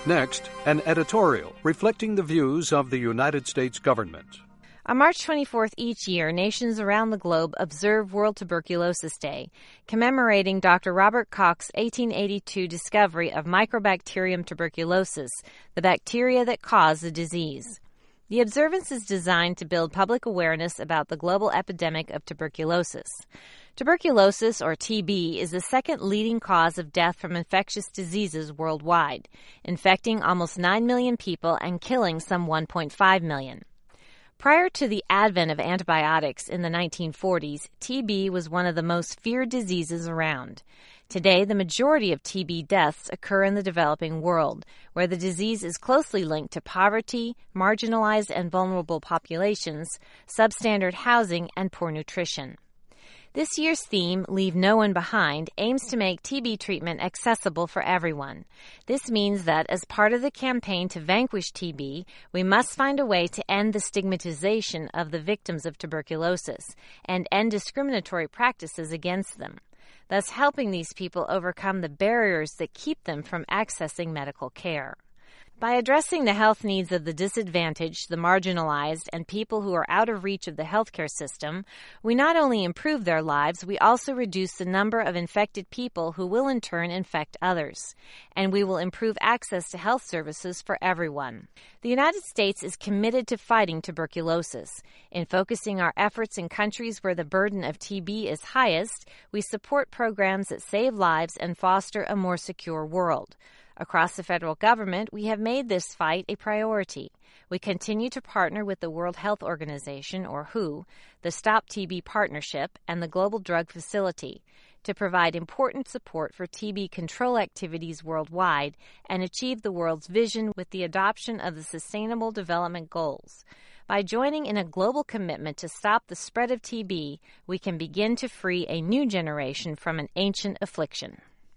Next, an editorial reflecting the views of the United States government. On March 24th each year, nations around the globe observe World Tuberculosis Day, commemorating Dr. Robert Koch's 1882 discovery of Mycobacterium tuberculosis, the bacteria that cause the disease. The observance is designed to build public awareness about the global epidemic of tuberculosis. Tuberculosis, or TB, is the second leading cause of death from infectious diseases worldwide, infecting almost 9 million people and killing some 1.5 million. Prior to the advent of antibiotics in the 1940s, TB was one of the most feared diseases around. Today, the majority of TB deaths occur in the developing world, where the disease is closely linked to poverty, marginalized and vulnerable populations, substandard housing, and poor nutrition. This year's theme, Leave No One Behind, aims to make TB treatment accessible for everyone. This means that as part of the campaign to vanquish TB, we must find a way to end the stigmatization of the victims of tuberculosis and end discriminatory practices against them, thus helping these people overcome the barriers that keep them from accessing medical care. By addressing the health needs of the disadvantaged, the marginalized, and people who are out of reach of the healthcare system, we not only improve their lives, we also reduce the number of infected people who will in turn infect others, and we will improve access to health services for everyone. The United States is committed to fighting tuberculosis. In focusing our efforts in countries where the burden of TB is highest, we support programs that save lives and foster a more secure world. Across the federal government, we have made this fight a priority. We continue to partner with the World Health Organization, or WHO, the Stop TB Partnership, and the Global Drug Facility to provide important support for TB control activities worldwide and achieve the world's vision with the adoption of the Sustainable Development Goals. By joining in a global commitment to stop the spread of TB, we can begin to free a new generation from an ancient affliction.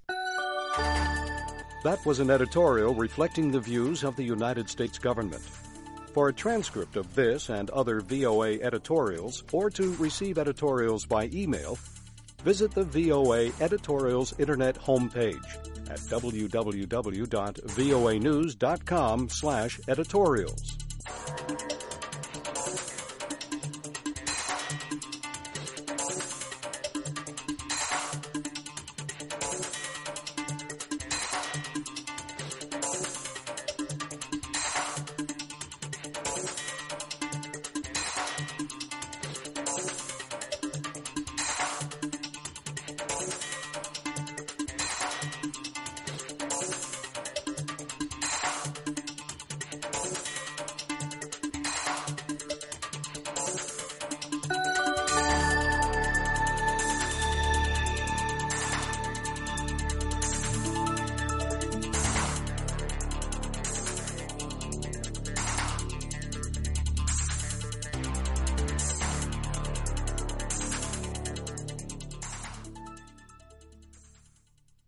That was an editorial reflecting the views of the United States government. For a transcript of this and other VOA editorials, or to receive editorials by email, visit the VOA Editorials Internet homepage at www.voanews.com/editorials.